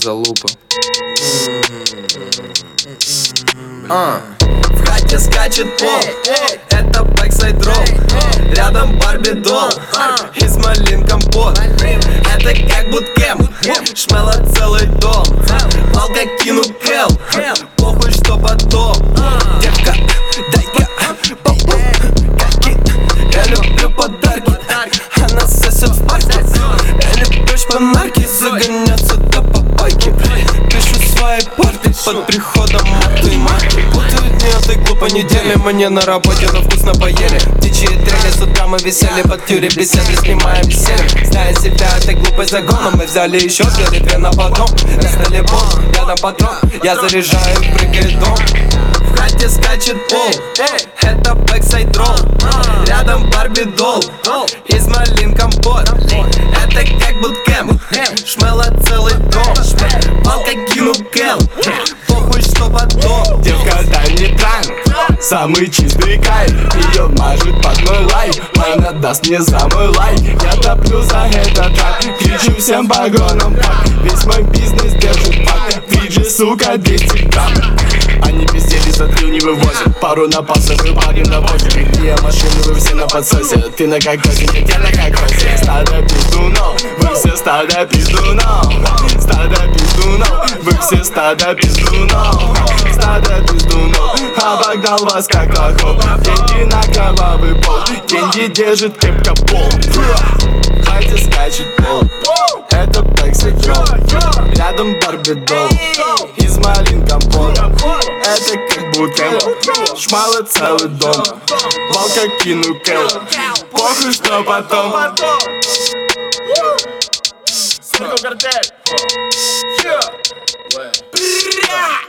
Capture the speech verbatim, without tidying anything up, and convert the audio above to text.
залупа. А. В хате скачет пол, это бэксайд ролл. Рядом Барби долл, из малин компот. Это как буткемп, шмела целый дом. Палка кину кэл, похуй что потом. Девка, дай-ка попу-каки. Я люблю подарки, она сосет в парке. Я люблю шпанарки, загоняться до попайки. Пишу свои парты под приходом математики. Ты глупо недели, мне на работе, но вкусно поели. Птичьи трели, с утра мы висели под тюре, беседы снимаем веселье. Зная себя этой глупой загоном, мы взяли еще две две на потом. Достали бомб, рядом патрон, я заряжаю, прыгает дом. В хате скачет пол, это бэксайд ролл. Рядом Барби долл, из малин компот. Это как буткемп, шмела целый дом. Палка кину кэл, похуй что потом. Девка, дай мне танк, самый чистый кайф. Ее мажет под мой лайк, она даст мне за мой лайк. Я топлю за этот трак, кричу всем погонам пак. Весь мой бизнес держит пак, фиджи, сука, двести грамм. Они пиздели, за три не вывозят. Пару напасов и парень навозит. Какие машины, вы все на подсосе. Ты на кокосе, нет, я на кокосе. Стадо пиздунов, вы все стадо пиздунов. Стадо пиздунов, вы все стадо пиздунов. Стадо пиздунов, обогнал вас как лохов. Деньги на кровавый пол, деньги держит крепко пол. Хайте скачет пол, это бэксайд ролл. Рядом Барби долл, из малин компот. Это как буткемп, шмала целый дом. Волка кину кэл, похуй что потом. Суриков Картель.